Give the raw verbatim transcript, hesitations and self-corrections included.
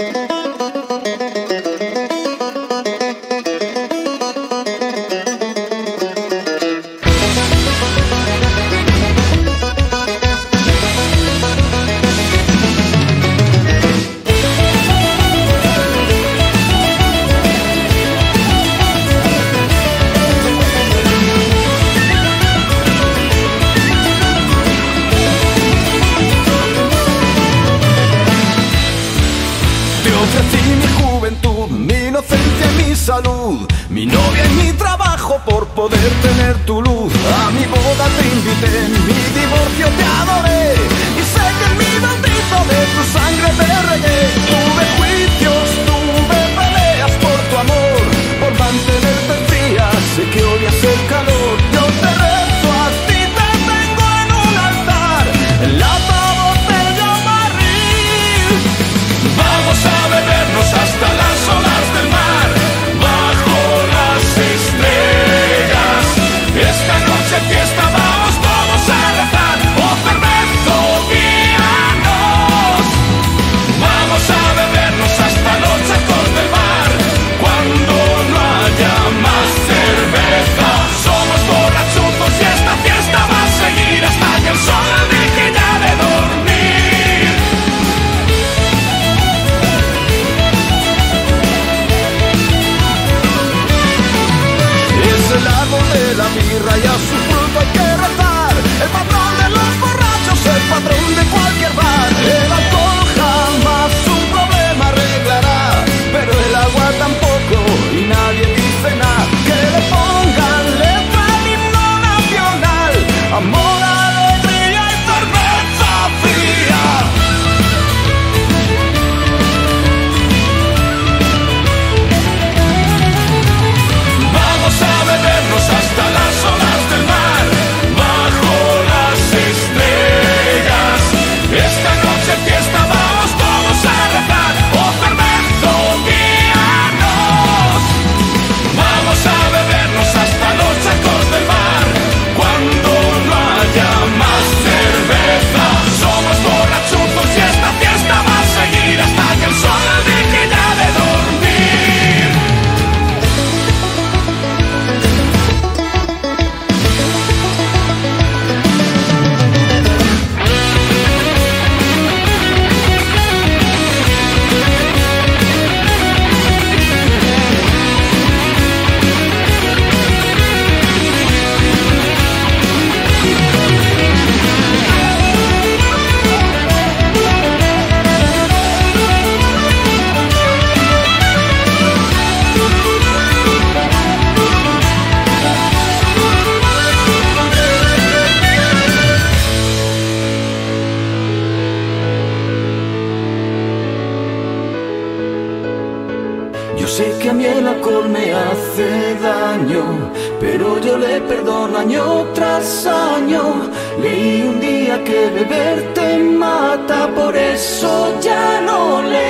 Salud, mi novia y mi trabajo por poder tener tu luz. A mi boda te invité, en mi divorcio te adoré y sé que en mi bautizo de tu sangre te regué. Tuve juicios, tuve peleas por tu amor, por mantenerte fría, sé que odias el calor. Yo te rezo a ti, te tengo en un altar, en la botella barril. Vamos a bebernos hasta las olas del mar. Esta noche fiesta, vamos todos a rezar, oh fermento, guíanos. Vamos a bebernos hasta los charcos del mar, cuando no haya más cerveza. Somos borrachutos y esta fiesta va a seguir hasta que el sol deje ya de dormir. Es el árbol de la mirra y a su fruto hay que rezar. El patrón de los borrachos, el patrón de cualquier bar. El alcohol jamás un problema arreglará, pero el agua tampoco y nadie dice nada. Que le pongan letra al himno nacional, amor, alegría y cerveza fría. Vamos a bebernos hasta las olas del mar, bajo las estrellas. Esta noche fiesta, vamos todos a rezar, oh fermento, guíanos. Vamos a bebernos hasta los charcos del mar, cuando no haya más cerveza. Somos borrachutos y esta fiesta va a seguir hasta que el sol deje ya de dormir. Yo sé que a mí el alcohol me hace daño, pero yo le perdono año tras año. Leí un día que beber te mata, por eso ya no le